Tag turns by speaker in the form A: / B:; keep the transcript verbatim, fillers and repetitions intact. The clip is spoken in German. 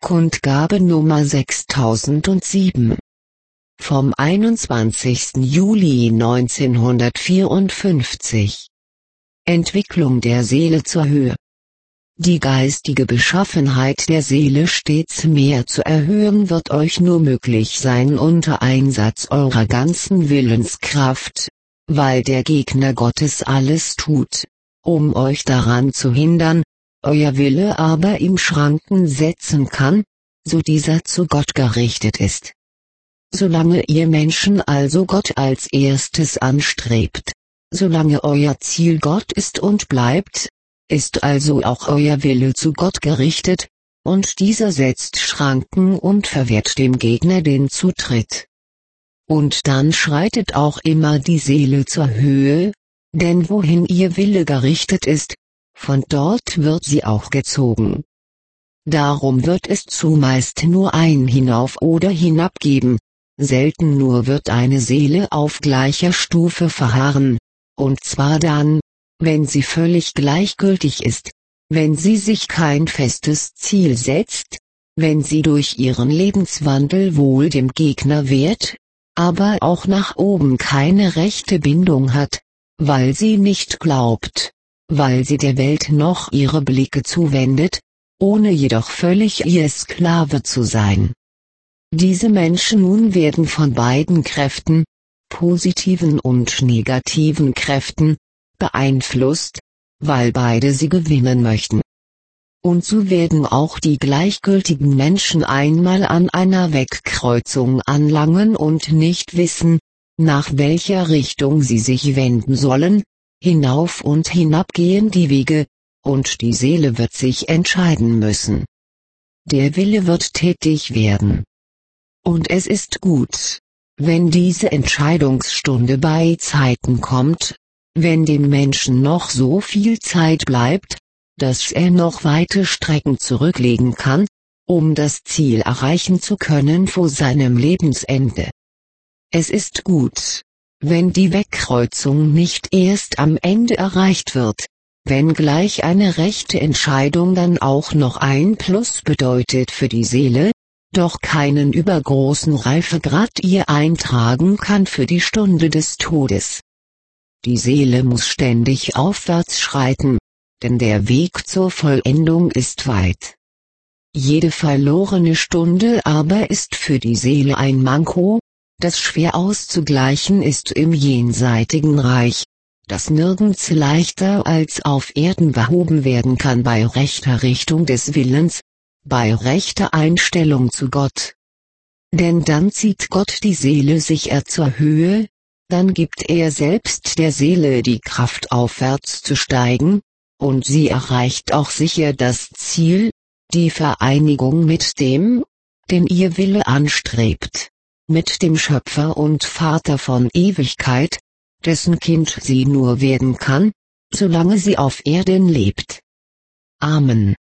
A: Kundgabe Nummer sechstausendsieben. Vom einundzwanzigsten Juli neunzehnhundertvierundfünfzig. Entwicklung der Seele zur Höhe. Die geistige Beschaffenheit der Seele stets mehr zu erhöhen wird euch nur möglich sein unter Einsatz eurer ganzen Willenskraft, weil der Gegner Gottes alles tut, um euch daran zu hindern, euer Wille aber ihm Schranken setzen kann, so dieser zu Gott gerichtet ist. Solange ihr Menschen also Gott als erstes anstrebt, solange euer Ziel Gott ist und bleibt, ist also auch euer Wille zu Gott gerichtet, und dieser setzt Schranken und verwehrt dem Gegner den Zutritt. Und dann schreitet auch immer die Seele zur Höhe, denn wohin ihr Wille gerichtet ist, von dort wird sie auch gezogen. Darum wird es zumeist nur ein Hinauf oder Hinab geben, selten nur wird eine Seele auf gleicher Stufe verharren, und zwar dann, wenn sie völlig gleichgültig ist, wenn sie sich kein festes Ziel setzt, wenn sie durch ihren Lebenswandel wohl dem Gegner wehrt, aber auch nach oben keine rechte Bindung hat, weil sie nicht glaubt, weil sie der Welt noch ihre Blicke zuwendet, ohne jedoch völlig ihr Sklave zu sein. Diese Menschen nun werden von beiden Kräften, positiven und negativen Kräften, beeinflusst, weil beide sie gewinnen möchten. Und so werden auch die gleichgültigen Menschen einmal an einer Wegkreuzung anlangen und nicht wissen, nach welcher Richtung sie sich wenden sollen. Hinauf und hinab gehen die Wege, und die Seele wird sich entscheiden müssen. Der Wille wird tätig werden. Und es ist gut, wenn diese Entscheidungsstunde bei Zeiten kommt, wenn dem Menschen noch so viel Zeit bleibt, dass er noch weite Strecken zurücklegen kann, um das Ziel erreichen zu können vor seinem Lebensende. Es ist gut, wenn die Wegkreuzung nicht erst am Ende erreicht wird, wenngleich eine rechte Entscheidung dann auch noch ein Plus bedeutet für die Seele, doch keinen übergroßen Reifegrad ihr eintragen kann für die Stunde des Todes. Die Seele muss ständig aufwärts schreiten, denn der Weg zur Vollendung ist weit. Jede verlorene Stunde aber ist für die Seele ein Manko, das schwer auszugleichen ist im jenseitigen Reich, das nirgends leichter als auf Erden behoben werden kann bei rechter Richtung des Willens, bei rechter Einstellung zu Gott. Denn dann zieht Gott die Seele sicher zur Höhe, dann gibt er selbst der Seele die Kraft aufwärts zu steigen, und sie erreicht auch sicher das Ziel, die Vereinigung mit dem, den ihr Wille anstrebt, mit dem Schöpfer und Vater von Ewigkeit, dessen Kind sie nur werden kann, solange sie auf Erden lebt. Amen.